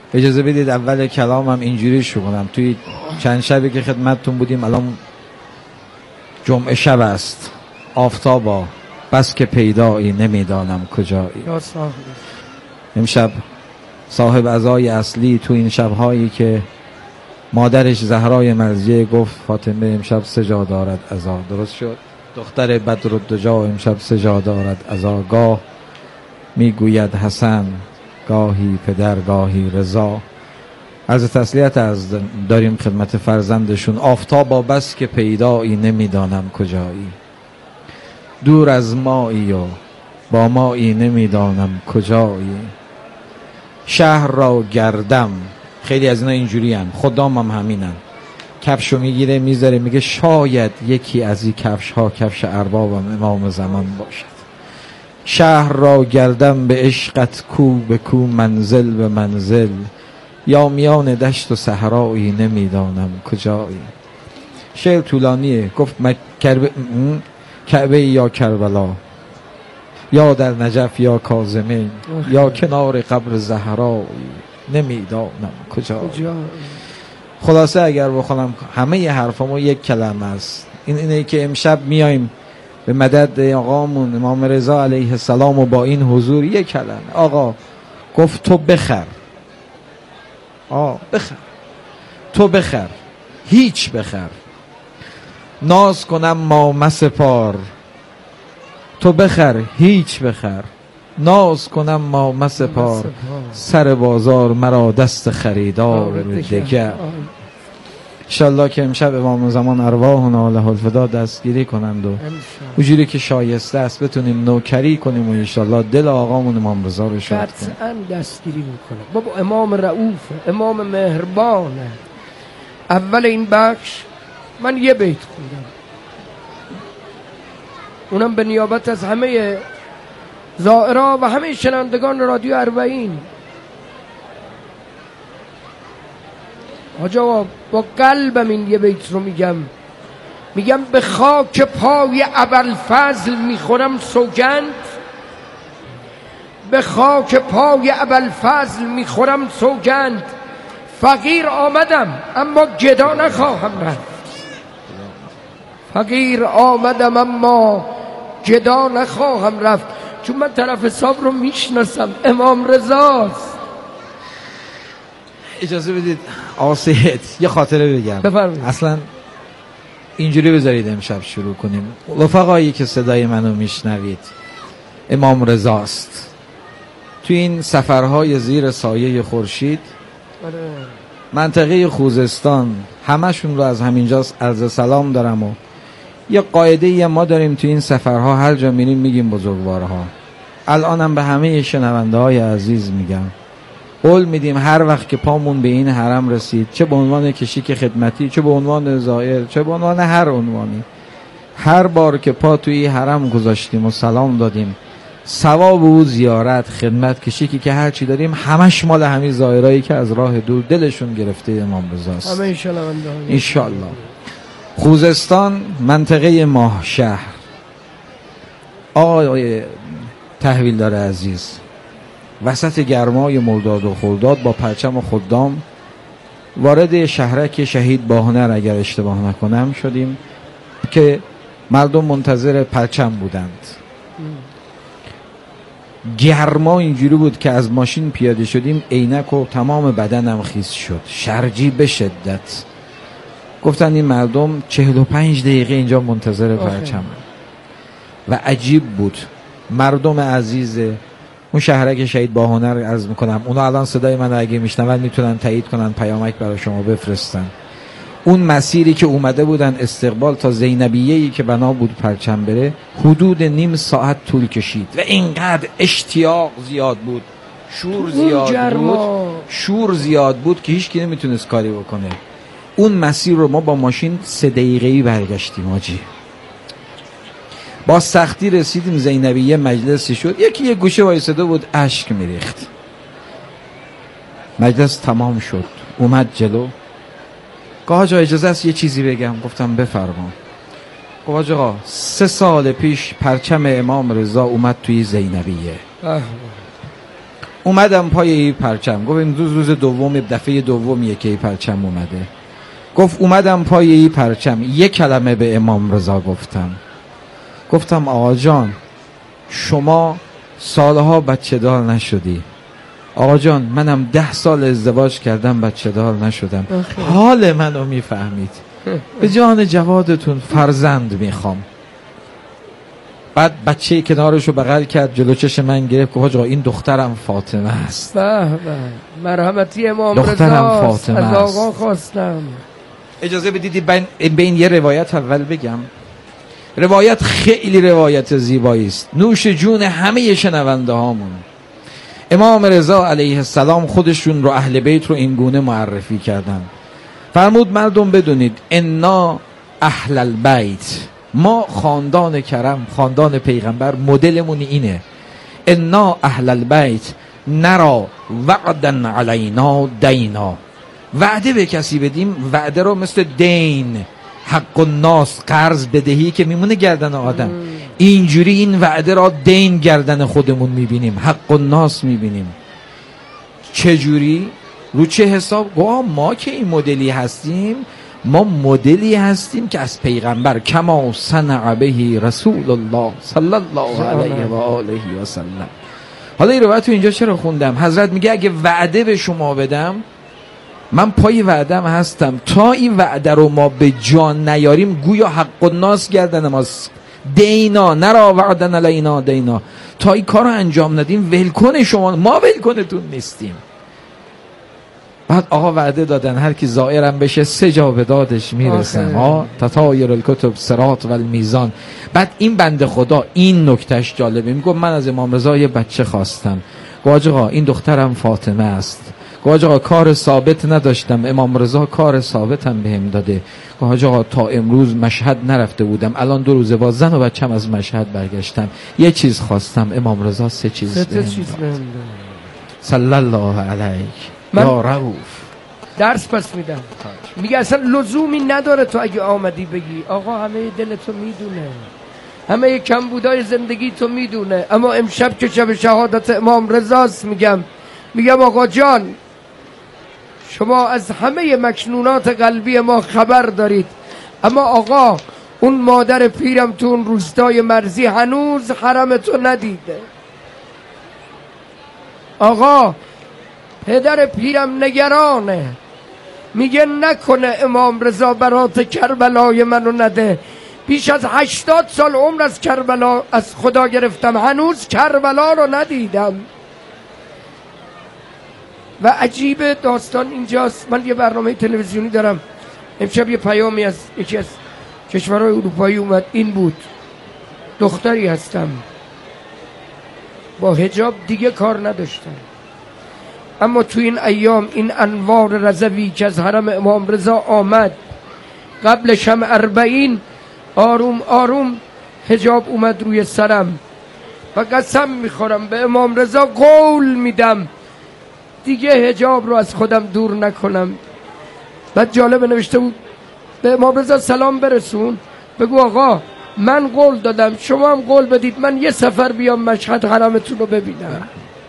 اجازه بدید اول کلامم اینجوری شروع کنم. توی چند شبی که خدمتتون بودیم، الان جمعه شب است، آفتابا بس که پیدایی نمیدانم کجایی. امشب صاحب عزای اصلی تو این شبهایی که مادرش زهرای مرضیه گفت فاطمه امشب 3 جا دارد عزا، درست شد؟ دختر بدرالدجا امشب 3 جا دارد عزا، گاه میگوید حسن، گاهی پدر، گاهی رضا. از تسلیت داریم خدمت فرزندشون. آفتابا بس که پیدایی نمیدانم کجایی، دور از مایی و با مایی نمیدانم کجایی. شهر را گردم، خیلی از اینا اینجوری هم، خدام هم همینن. کفشو میگیره میذاره میگه شاید یکی از این کفش ها کفش اربابم امام زمان باشد. شهر را گردم به عشقت کو به کو، منزل به منزل، یا میان دشت و صحرایی نمیدانم کجایی. شعر طولانیه. گفت کعبه یا کربلا، یا در نجف یا کاظمه، یا کنار قبر زهرایی نمیدانم کجایی. خلاصه اگر بخونم همه حرفامو یک کلمه است، اینه که امشب میایم به مدد آقامون امام رضا علیه السلام و با این حضور یک کلمه. آقا گفت تو بخر، بخر، تو بخر، هیچ بخر، ناز کنم ما مسپار. تو بخر، هیچ بخر، ناز کنم ما مسپار، سر بازار مرا دست خریدار دگر. انشالله که امشب امام زمان ارواحنا له الفدا دستگیری کنند و اونجوری که شایسته است بتونیم نوکری کنیم و انشالله دل آقامون امام رضا رو شاد کنیم. قطعا دستگیری میکنه. بابا امام رؤوف، امام مهربانه. اول این بخش من یه بیت خوندم، اونم به نیابت از همه زائرا و همه شنوندگان رادیو اربعین. آجا با قلبم این یه بیت رو میگم به خاک پای ابوالفضل میخورم سوگند، به خاک پای ابوالفضل میخورم سوگند. فقیر آمدم اما گدا نخواهم رفت، فقیر آمدم اما گدا نخواهم رفت، چون من طرف حساب رو میشناسم، امام رضاست. اجازه بدید آقا سید یه خاطره بگم. بفرمایید. اصلا اینجوری بذارید امشب شروع کنیم. رفقایی که صدای منو میشنوید، امام رضاست. تو این سفرهای زیر سایه خورشید، منطقه خوزستان، همشون رو از همینجا عرض سلام دارم. و یه قاعده ما داریم تو این سفرها، هر جا میریم میگیم بزرگوارها. الانم به همه شنونده های عزیز میگم، قول میدیم هر وقت که پامون به این حرم رسید، چه به عنوان کشیک خدمتی، چه به عنوان زائر، چه به عنوان هر عنوانی، هر بار که پا توی حرم گذاشتیم و سلام دادیم، ثواب او زیارت، خدمت، کشیکی که هر چی داریم همش مال همین زائرایی که از راه دور دلشون گرفته امام رضاست. ان شاء الله. خوزستان، منطقه ماه شهر. آقای تحویلدار عزیز، وسط گرمای مرداد و خرداد با پرچم و خدام وارد شهرک شهید باهنر اگر اشتباه نکنم شدیم که مردم منتظر پرچم بودند. گرما اینجوری بود که از ماشین پیاده شدیم عینک و تمام بدنم خیس شد، شرجی به شدت. گفتن این مردم 45 دقیقه اینجا منتظر پرچم و عجیب بود. مردم عزیز اون شهرک شهید باهنر عرض میکنم، اونا الان صدای من اگه میشنون میتونن تایید کنن، پیامک برای شما بفرستن. اون مسیری که اومده بودن استقبال تا زینبیه‌ای که بنا بود پرچم بره، حدود نیم ساعت طول کشید و اینقدر اشتیاق زیاد بود، شور زیاد بود که هیچ کی نمیتونست کاری بکنه. اون مسیر رو ما با ماشین 3 دقیقه‌ای برگشتیم حاجی. با سختی رسیدیم زینبیه، مجلسی شد، یکی یه گوشه وایساده بود اشک میریخت. مجلس تمام شد، اومد جلو، گفت آقا اجازه است یه چیزی بگم. گفتم بفرما. گفت آقا 3 سال پیش پرچم امام رضا اومد توی زینبیه. اومدم پای این پرچم. گفت این روز دوم، دفعه دومیه که این پرچم اومده. گفت اومدم پای این پرچم، یک کلمه به امام رضا گفتم آقا جان شما سالها بچه دار نشدی. آقا جان منم 10 سال ازدواج کردم بچه دار نشدم. حال منو میفهمید. به جان جوادتون فرزند میخوام. بعد بچه کنارشو بغل کرد، جلو چشم من گرفت. گفت آقا این دخترم فاطمه است. به مرحمتی امام رضا دخترم فاطمه است. از آقا خواستم. اجازه بدید بین یه روایت اول بگم. روایت خیلی روایت زیبایی است، نوش جون همه شنونده هامون. امام رضا علیه السلام خودشون رو، اهل بیت رو این گونه معرفی کردن. فرمود مردم بدونید انا اهل البیت، ما خاندان کرم، خاندان پیغمبر، مدلمون اینه. انا اهل البیت نرا وعدا علینا دینا، وعده به کسی بدیم، وعده رو مثل دین، حق الناس، قرض بدهی که میمونه گردن آدم، اینجوری این وعده را دین گردن خودمون میبینیم، حق الناس میبینیم. چجوری؟ رو چه حساب؟ ما که این مدلی هستیم، ما مدلی هستیم که از پیغمبر کما صنع به رسول الله صلی الله علیه و آله و سلم. حالا این روایت رو اینجا چرا خوندم؟ حضرت میگه اگه وعده به شما بدم، من پای وعدم هستم. تا این وعده رو ما به جان نیاریم گویا حق الناس گردن ماست. دینا نرا وعدن علینا دینا، تا این کار رو انجام ندیم ولکن شما، ما ولکنتون نیستیم. بعد آقا وعده دادن هر کی زائرم بشه 3 جا به دادش میرسن. تطایر الکتب صراط و المیزان. بعد این بنده خدا این نکتهش جالبه، میگه من از امام رضا یه بچه خواستم. گفت آقا این دخترم فاطمه است. گفت آقا کار ثابت نداشتم، امام رضا کار ثابتم بهم داده. گفت آقا تا امروز مشهد نرفته بودم، الان 2 روزه با زن و بچم از مشهد برگشتم، یه چیز خواستم، امام رضا 3 چیز بهم داد. صلی الله علیک یا رؤوف. درس پس میدم. میگه اصلا لزومی نداره تو اگه آمدی بگی آقا همه دل تو میدونه، همه کمبودای زندگی تو میدونه، اما امشب که شب شهادت امام رضاست میگم آقا جان شما از همه مکنونات قلبی ما خبر دارید، اما آقا اون مادر پیرم تو اون روستای مرزی هنوز حرم تو ندیده. آقا پدر پیرم نگرانه، میگه نکنه امام رضا برات کربلای منو نده. بیش از 80 سال عمر از کربلا از خدا گرفتم، هنوز کربلا رو ندیدم. و عجیب داستان اینجاست، من یه برنامه تلویزیونی دارم، امشب یه پیامی از یکی از کشورهای اروپایی اومد، این بود: دختری هستم با حجاب دیگه کار نداشتم، اما تو این ایام این انوار رضوی که از حرم امام رضا آمد، قبل شم 40 آروم آروم حجاب اومد روی سرم و قسم میخورم به امام رضا قول میدم دیگه حجاب رو از خودم دور نکنم. بعد جالب نوشته بود به امام رضا سلام برسون، بگو آقا من قول دادم شما هم قول بدید من یه سفر بیام مشهد حرمتون رو ببینم.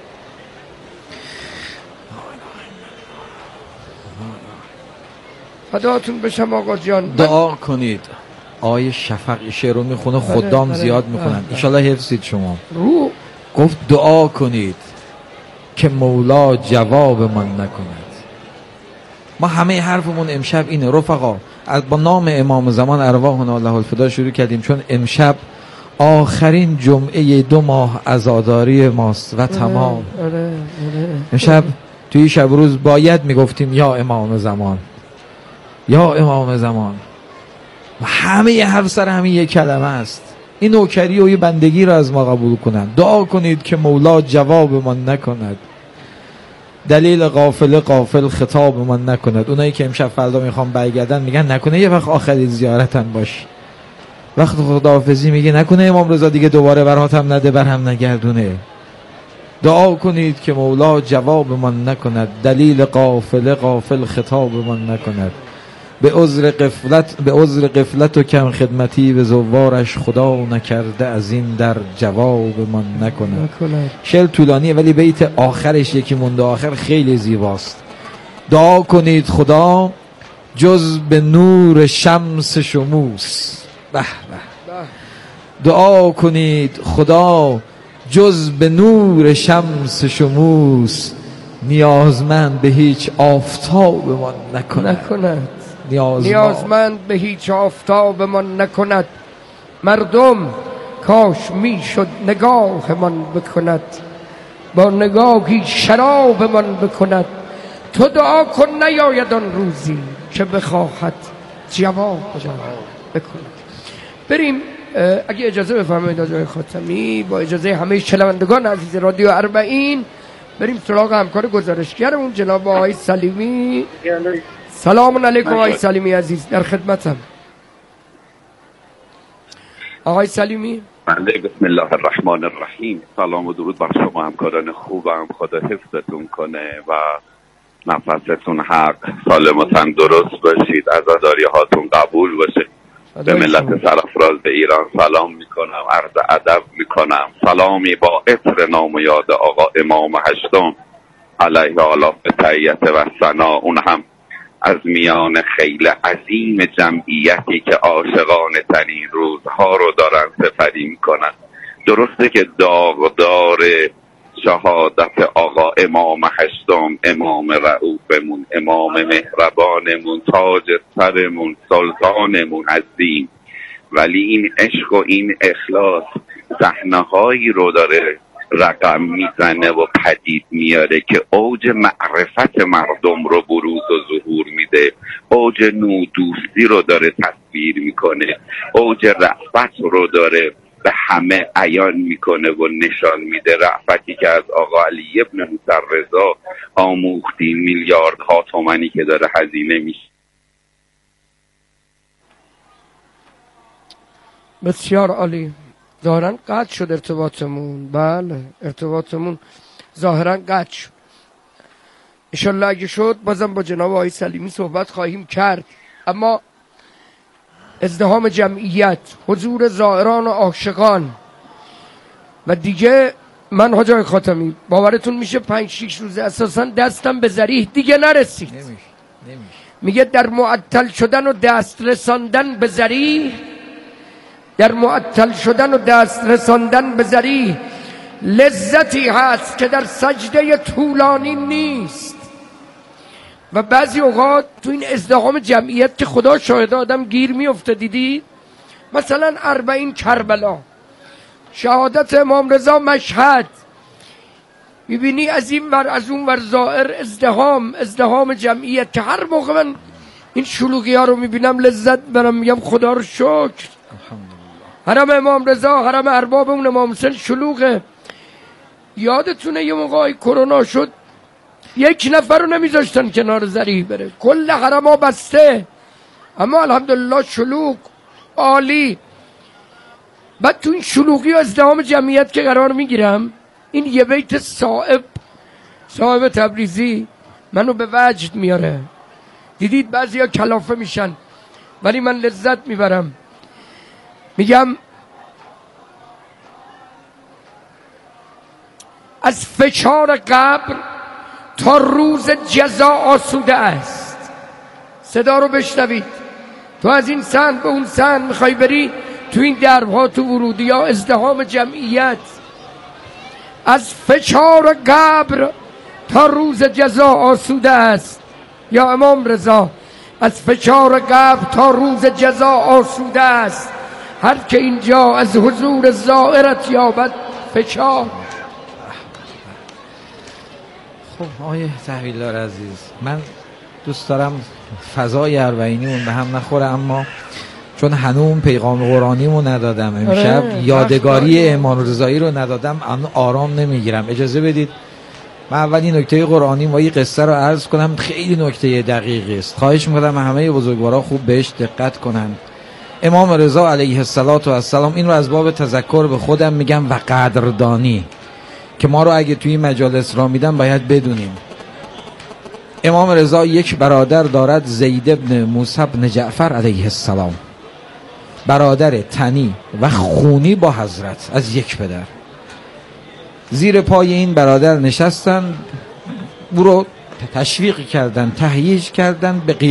فداتون بشم آقا جان. دعا کنید. آیه شفق شعر رو میخونه، خدام زیاد میخونن، انشالله حفظید شما. گفت دعا کنید که مولا جواب من نکند. ما همه حرفمون امشب اینه رفقا، با نام امام زمان ارواحنا الله الفدا شروع کردیم، چون امشب آخرین جمعه 2 ماه عزاداری ماست و تمام. امشب توی شب روز باید میگفتیم یا امام زمان، یا امام زمان. همه حرف سر همین یک کلمه است. این نوکری و یه بندگی رو از ما قبول کنن. دعا کنید که مولا جواب من نکند، دلیل غافل خطاب من نکند. اونایی که امشب فردا میخوام برگردن میگن نکنه یه وقت آخری زیارتم باش، وقت خداحافظی میگه نکنه امام رضا دیگه دوباره براتم نده برهم نگردونه. دعا کنید که مولا جواب من نکند، دلیل غافل خطاب من نکند. به عذر قفلت و کم خدمتی به زوارش خدا نکرده از این در جواب من نکنه. شعر طولانیه ولی بیت آخرش یکی مونده آخر خیلی زیباست. دعا کنید خدا جز به نور شمس شموس. به دعا کنید خدا جز به نور شمس شموس نیازمند به هیچ آفتاب من نکند. نیازمند به هیچ آفتاب من نکند. مردم کاش میشد نگاه من بکند، با نگاهی شراب من بکند. تو دعا کن نیاید آن روزی که بخواهد جواب بکند. بریم اگه اجازه بفرمایید آقای خاتمی، با اجازه همه شنوندگان عزیز رادیو اربعین، بریم سراغ همکار گزارشگرمون جناب آقای سلیمی. سلام علیکم آقای سلیمی عزیز، در خدمتم. آقای سلیمی بنده بسم الله الرحمن الرحیم. سلام و درود بر شما همکاران خوبم، خدا حفظتون کنه و نفستون حق، سالم و تندرست باشید، عزاداری هاتون قبول باشه. به ملت سرافراز به ایران سلام میکنم، عرض ادب میکنم. سلامی با عطر نام و یاد آقا امام هشتم علیه آلاف تحیت و ثنا، اون هم از میان خیل عظیم جمعیتی که عاشقانه ترین روزها رو دارن سپری میکنن. درسته که داغدار شهادت آقا امام هشتم، امام رؤوفمون، امام مهربانمون، تاج سرمون، سلطانمون هستیم، ولی این عشق و این اخلاص صحنه‌هایی رو داره رقم میزنه و پدید میاره که اوج معرفت مردم رو بروز و ظهور میده، اوج نودوستی رو داره تصویر میکنه، اوج رأفت رو داره به همه عیان میکنه و نشان میده. رأفتی که از آقا علی ابن موسی رضا آموختیم، میلیاردها تومانی که داره هزینه میشه. بسیار عالی. ظاهرا قطع شد ارتباطمون. بله ارتباطمون ظاهرا قطع شد. انشالله اگه شد بازم با جناب آقای سلیمی صحبت خواهیم کرد. اما ازدحام جمعیت، حضور زائران و عاشقان و دیگه من حاج آقای خاتمی باورتون میشه 5-6 روزه اساسا دستم به ذریح دیگه نرسید. نمیشه. میگه در معطل شدن و دست رساندن به ذریح، در معطل شدن و دست رساندن به ذریح لذتی هست که در سجده طولانی نیست. و بعضی اوقات تو این ازدحام جمعیت که خدا شاهد آدم گیر میفته. دیدی مثلا 40 کربلا، شهادت امام رضا مشهد، میبینی از این ور از اون ور زائر، ازدحام جمعیت که هر موقع من این شلوغی ها رو میبینم لذت برم، میگم خدا رو شکر. حرم امام رضا، حرم اربابمون امام حسین شلوغه. یادتونه یه موقعی کرونا شد 1 نفر رو نمیذاشتن کنار ذریح بره، کل حرم ها بسته، اما الحمدلله شلوغ عالی. بعد تو این شلوغی و ازدحام جمعیت که قرار میگیرم، این یه بیت صاحب تبریزی منو به وجد میاره. دیدید بعضی ها کلافه میشن ولی من لذت میبرم. میگم از فشار قبر تا روز جزا آسوده است. صدا رو بشنوید. تو از این سن به اون سن میخوای بری، تو این دربها، تو ورودی ها، ازدحام جمعیت. از فشار قبر تا روز جزا آسوده است. یا امام رضا از فشار قبر تا روز جزا آسوده است. هر که اینجا از حضور زائرت یابد فشار. خب آقای تحویلدار عزیز، من دوست دارم فضای اربعینیمون به هم نخوره، اما چون هنوز پیغام قرآنیمو ندادم امشب، یادگاری امام رضایی رو ندادم، آرام نمیگیرم. اجازه بدید من اولی نکته قرآنی و این قصه رو عرض کنم. خیلی نکته دقیقی است، خواهش میکنم همه بزرگوارا خوب بهش دقت کنن. امام رضا علیه السلام، این رو از باب تذکر به خودم میگم و قدردانی که ما رو اگه توی این مجالس را میدن باید بدونیم. امام رضا یک برادر دارد، زید ابن موسی بن جعفر علیه السلام، برادر تنی و خونی با حضرت از یک پدر. زیر پای این برادر نشستن، او رو تشویق کردن، تهییج کردن به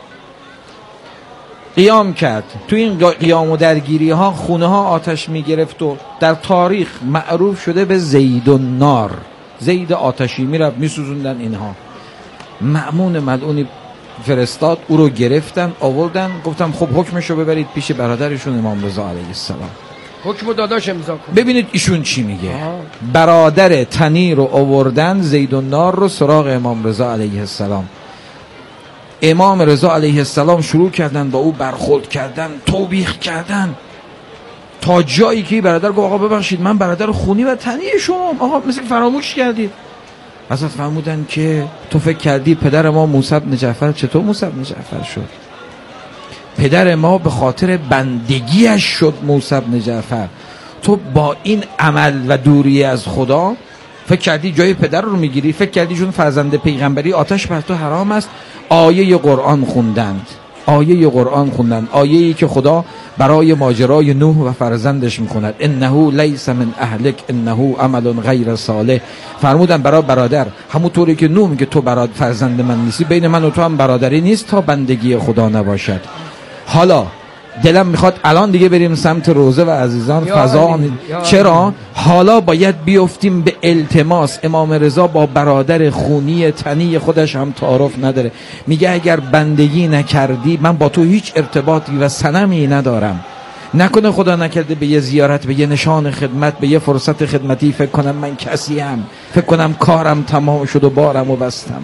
قیام کرد. تو این قیام و درگیری ها خونه ها آتش می گرفت و در تاریخ معروف شده به زید النار، زید آتشی می رفت می سوزوندن. اینها مأمون ملعونی فرستاد، او رو گرفتن آوردن، گفتم خب حکمشو ببرید پیش برادرشون امام رضا علیه السلام، حکم داداش امضا کن، ببینید ایشون چی میگه. برادر تنی رو آوردن، زید النار رو سراغ امام رضا علیه السلام. امام رضا علیه السلام شروع کردن با او برخورد کردن، توبیخ کردن، تا جایی که برادر گفت آقا ببخشید من برادر خونی و تنی شما، آقا مثل که فراموش کردید. حضرت فرمودن که تو فکر کردی پدر ما موسی بن جعفر چطور موسی بن جعفر شد؟ پدر ما به خاطر بندگیش شد موسی بن جعفر. تو با این عمل و دوری از خدا فکر کردی جای پدر رو میگیری، فکر کردی چون فرزند پیغمبری آتش بر تو حرام است. آیه قرآن خوندند، آیه‌ای که خدا برای ماجرای نوح و فرزندش میخوند، انه لیس من اهلک انه عمل غیر صالح. فرمودن برای برادر، همونطوری که نوح میگه تو برادر فرزند من نیستی، بین من و تو هم برادری نیست تا بندگی خدا نباشد. حالا دلم میخواد الان دیگه بریم سمت روزه و عزیزان فضا. چرا؟ حالا باید بیفتیم به التماس. امام رضا با برادر خونی تنی خودش هم تعارف نداره، میگه اگر بندگی نکردی من با تو هیچ ارتباطی و صنمی ندارم. نکنه خدا نکرده به یه زیارت، به یه نشان خدمت، به یه فرصت خدمتی فکر کنم من کسیم، فکر کنم کارم تمام شد و بارم و بستم.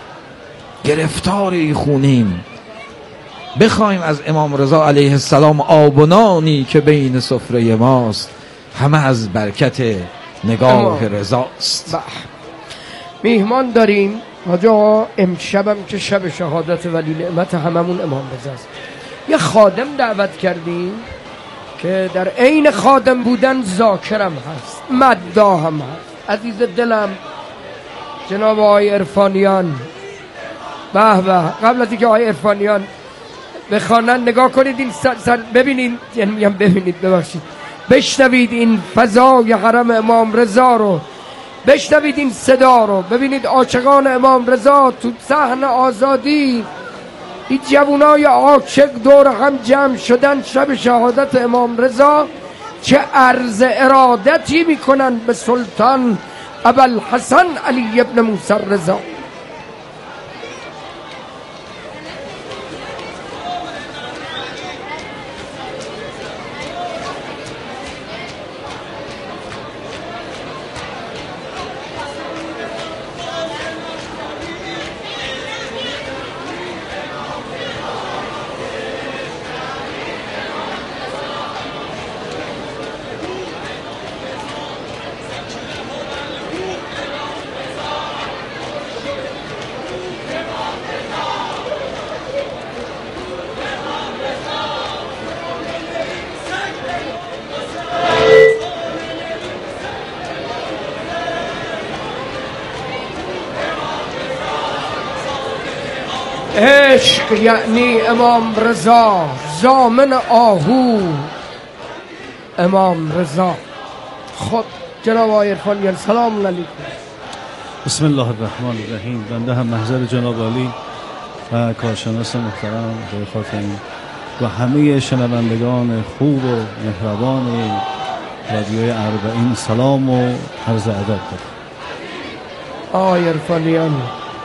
گرفتار خونیم. بخوایم از امام رضا علیه السلام آب و نانی که بین سفره ماست، همه از برکت نگاه رضاست. میهمان داریم حاج آقا، امشبم که شب شهادت ولی نعمت هممون امام رضاست. یه خادم دعوت کردیم که در عین خادم بودن ذاکرم هست، مداح هم هست. عزیز دلم جناب آقای عرفانیان، به به، قبل از اینکه آقای عرفانیان بخوانن نگاه کنید این ببینید، یعنی میگم ببینید، ببخشید، بشنوید این فضای حرم امام رضا رو، بشنوید این صدا رو، ببینید عاشقان امام رضا تو صحن آزادی، این جوانای عاشق دور هم جمع شدن شب شهادت امام رضا، چه عرض ارادتی میکنن به سلطان ابوالحسن علی ابن موسی رضا. عشق یعنی امام رضا، ضامن آهو امام رضا. خب جناب آقای عرفانیان سلام علیکم. بسم الله الرحمن الرحیم. بنده هم محضر جناب عالی و کارشناس محترم به خاطر و همه شنوندگان خوب و مهربان رادیوی اربعین سلام و عرض ادب دارم. آقای عرفانیان،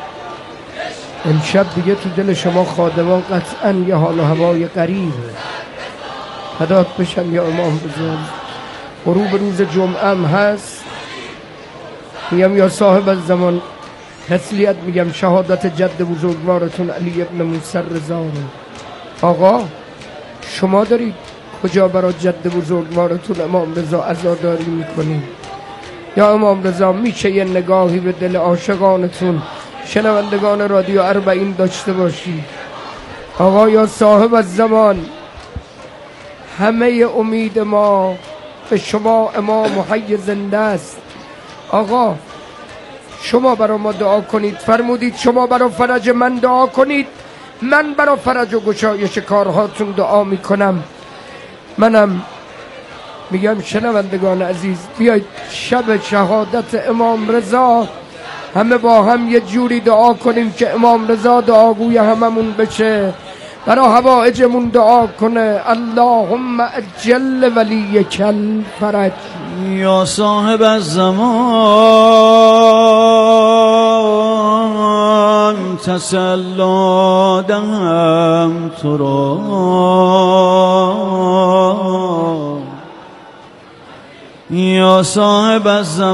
امشب دیگه تو دل شما خادمان قطعا یه حال و هوای غریبه. فدات بشم یا امام رضا. غروب روز جمعه هم هست، میگم یا صاحب الزمان تسلیت میگم شهادت جد بزرگوارتون علی ابن موسی رضا. آقا شما دارید کجا برای جد بزرگوارتون امام رضا عزاداری میکنید؟ یا امام رضا میشه یه نگاهی به دل عاشقانتون شنوندگان رادیو اربعین داشته باشی؟ آقا یا صاحب الزمان، همه امید ما به شما امام حی زنده است. آقا شما برای ما دعا کنید. فرمودید شما برای فرج من دعا کنید، من برای فرج و گشایش کارهاتون دعا میکنم. منم میگم شنوندگان عزیز، بیاید شب شهادت امام رضا همه با هم یه جوری دعا کنیم که امام رضا دعاگوی هممون بشه، برای حوائجمون دعا کنه. اللهم اجل ولیک الفرج. یا صاحب الزمان تسلا دهم تو را، یا صاحب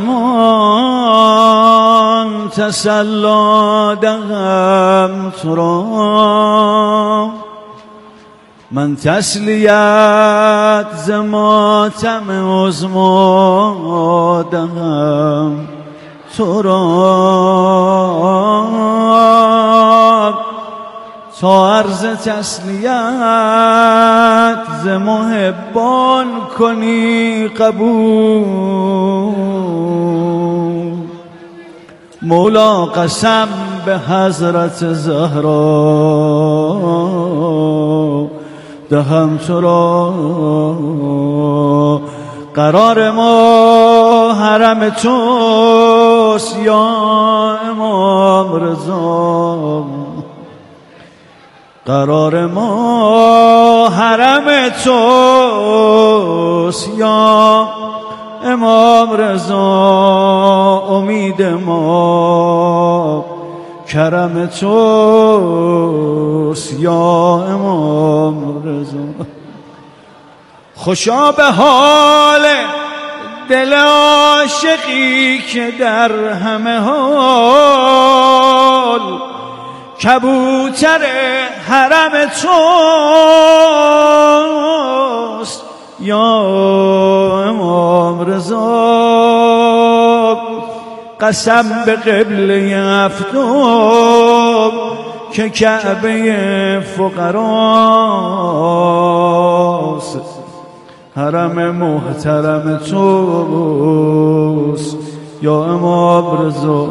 الزمان تسلا دهم تو را، من تسلیت ز ماتم عظما دهم تو را، تا عرض تسلیت ز محبان کنی قبول. مولا قسم به حضرت زهرا دهم تو را، قرار ما حرم توست یا امام رضا، قرار ما حرم توست یا امام رضا، امید ما کرم توست یا امام رضا. خوشا به حال دل عاشقی که در همه حال کبوتر حرم توست یا امام رضا، قسم به قبله افتاب که کعبه فقراست، حرم محترم توست یا امام رضا.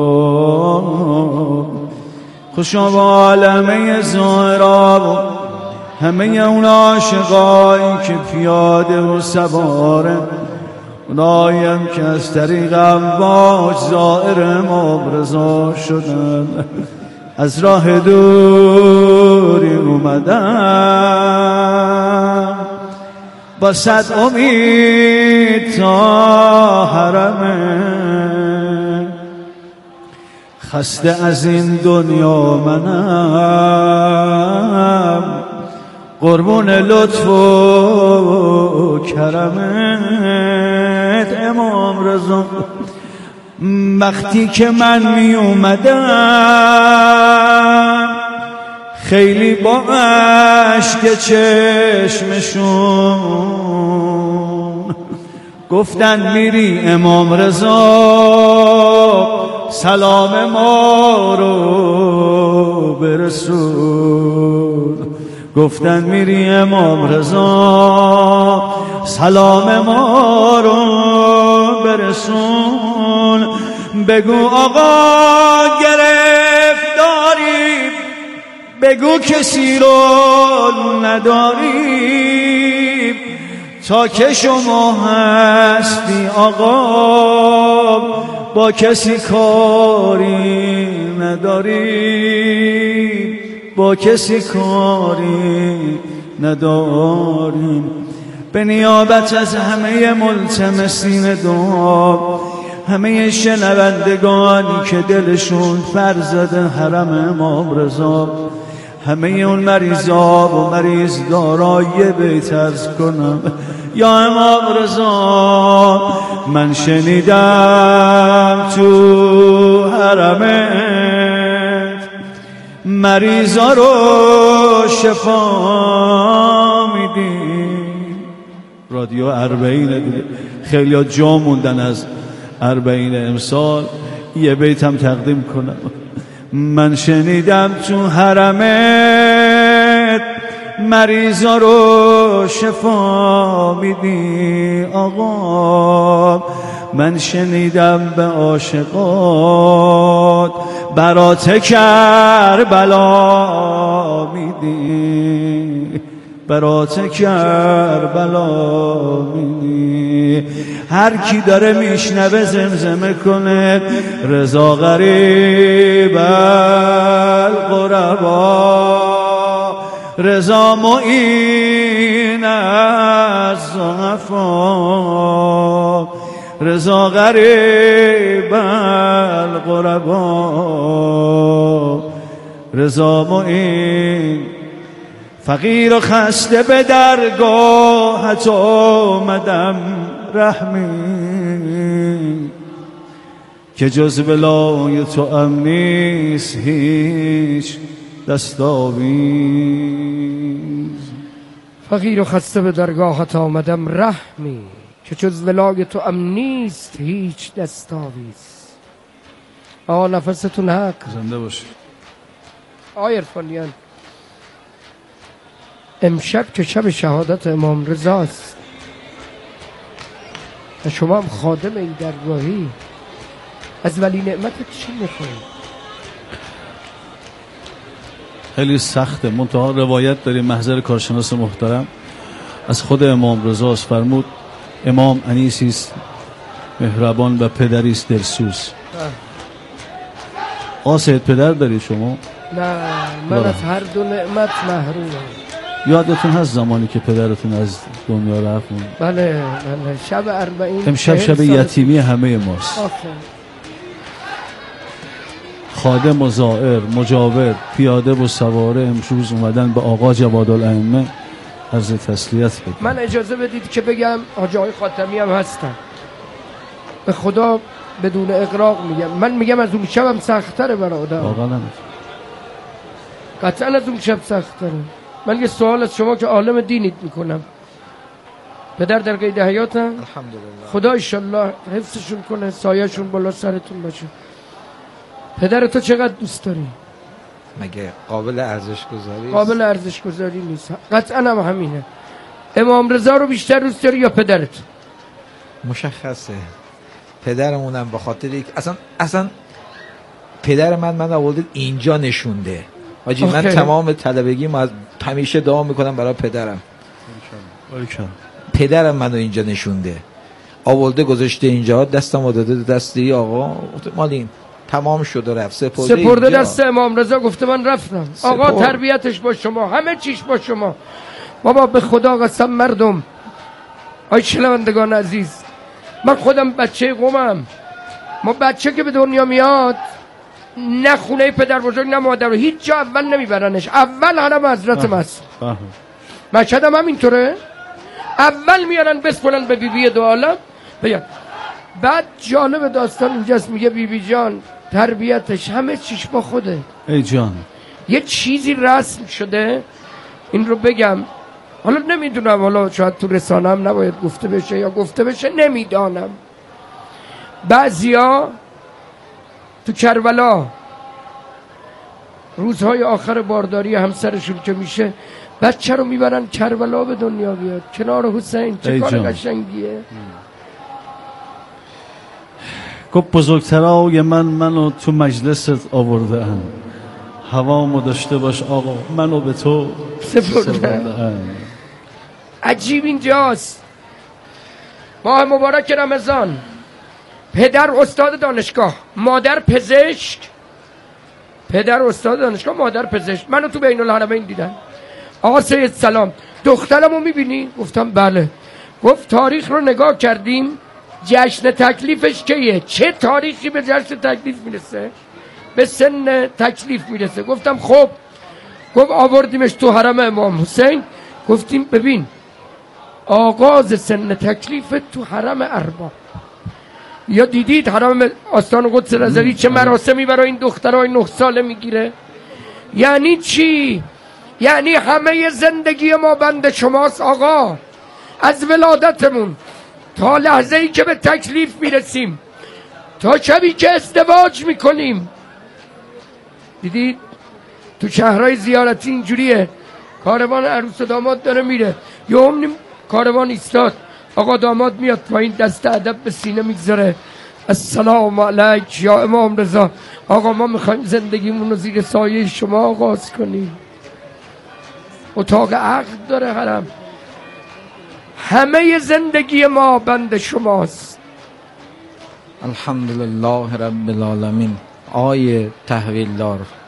خوشا به عالمه زهرا، همه اون عاشقایی که پیاده و سواره، اوناییم که از طریق امواج زائر امام رضا شدن، از راه دوری اومدن با صد امید تا حرمه، خسته از این دنیا منم، قربون لطف و کرمت امام رضا. وقتی که من می اومدم خیلی با اشک چشمشون گفتن میری امام رضا، سلام ما رو برسون. گفتن میری امام رضا، سلام ما رو برسون. بگو آقا گرفتاری، بگو کسی رو نداری، تا که شما هستی آقا با کسی کاری نداری، با کسی کاری نداریم. به نیابت از همه ملتمسین دعا، همه شنوندگانی که دلشون فرزد حرم امام رضا، همه اون مریضا و مریض دارای بیت عرض کنم. یا امام رضا، من شنیدم تو حرمت مریضا رو شفا میدی. رادیو اربعین دیگه، خیلی ها جا موندن از اربعین امسال، یه بیتم تقدیم کنم. من شنیدم تو حرمت مریضا رو شفا میدی آقا، من شنیدم به عاشقات برات کربلا میدی، برات کربلا میدی. هر کی داره میشنوه زمزمه کنه رضا غریب الغربا، رضا معین از ضعفا، رضا غریب الغربا، رضا معین. فقیر و خسته به درگاهت آمدم رحمی، که جز ولای تو نیست هیچ دستاویز. فقیر و خسته به درگاهت آمدم رحمی، که جز ولای تو نیست هیچ دستاویز. آقا نفستون حق زنده باشی. آقای عرفانیان، امشب که شب شهادت امام رضاست و شما هم خادم این درگاهی، از ولی نعمت چی میخواید؟ خیلی سخته. منتها روایت داریم محضر کارشناس محترم از خود امام رضاست، فرمود امام انیسی است مهربان و پدری است دلسوز. سید پدر داری شما؟ نه، من از هر دو نعمت محرومم. یادتون هست زمانی که پدرتون از دنیا رفت؟ بله بله، شب 40. امشب شب یتیمی همه ماست. خادم و زائر، مجاور، پیاده و سواره امروز اومدن به آقا جوادالائمه عرض تسلیت بگم. من اجازه بدید که بگم حاجی آقای خاتمی هم هستن، به خدا بدون اغراق میگم، من میگم از اون شبم سخت‌تره برای آدم. واقعا قطعا از اون شب سخت‌تره. من یه سوال از شما که عالم دینید میکنم، پدر در قید حیاتن؟ الحمدلله. خدا انشالله حفظشون کنه، سایه‌شون بالا سرتون باشه. پدر تو چقدر دوست داری؟ مگه قابل ارزش گذاری؟ قابل ارزش گذاری نیست. قطعا هم همینه. امام رضا رو بیشتر دوست داری یا پدرت؟ مشخصه پدرمونم به خاطر اصلا پدر من آورده اینجا نشونده. حاجی من تمام طلبگی از همیشه دعا میکنم برای پدرم. پدرم منو اینجا نشونده، آورده گذاشته اینجا، دستم داده دستی آقا مالین تمام شد و رفت، سپرده دست امام رضا، گفته من رفتم. آقا تربیتش با شما، همه چیش با شما. بابا به خدا قسم مردم، آی شنوندگان عزیز، من خودم بچه قومم. ما بچه که به دنیا میاد نه خونه پدر بزرگ نه مادر، هیچ جا اول نمیبرنش، اول حرم حضرت معصوم. مشهد هم اینطوره، اول میارن بسپرن به بیبی دو عالم بیان. بعد جالب داستان اینجاست، میگه بیبی جان تربیتش همه چیش با خوده. ای جان یه چیزی رسم شده، این رو بگم، حالا نمیدونم، حالا شاید تو رسانه هم نباید گفته بشه یا گفته بشه، نمیدانم. بعضیا تو کربلا روزهای آخر بارداری همسرشون که میشه، بچه رو میبرن کربلا به دنیا بیاد کنار حسین. چه کار قشنگیه. گفت بزرگترای منو تو مجلست آورده هم، هوامو داشته باش آقا منو به تو سپرده. عجیب اینجاست، ماه مبارک رمضان، پدر استاد دانشگاه، مادر پزشک. پدر استاد دانشگاه، مادر پزشک. منو تو بین الحرمین دیدن. آقا سید سلام، دخترمو میبینی؟ گفتم بله. گفت تاریخ رو نگاه کردیم، جشن تکلیفش کیه؟ چه تاریخی به جشن تکلیف میرسه؟ به سن تکلیف میرسه. گفتم خب. گفت آوردیمش تو حرم امام حسین. گفتیم ببین آغاز سن تکلیف تو حرم ارباب. یا دیدید حرم آستان قدس رضوی چه مراسمی برای این دخترای 9 ساله میگیره؟ یعنی چی؟ یعنی همه زندگی ما بند شماست آقا، از ولادتمون تا لحظه ای که به تکلیف میرسیم، تا شبی که ازدواج میکنیم. دیدید تو شهرهای زیارتی اینجوریه، کاروان عروس و داماد داره میره، یه هم کاروان ایستاد، آقا داماد میاد پایین، دست ادب به سینه میگذاره. السلام علیک یا امام رضا. آقا ما میخوایم زندگیمون رو زیر سایه شما آغاز کنیم. اتاق عقد داره حرم. همه زندگی ما بند شماست. الحمدلله رب العالمین. آقای تحویل دار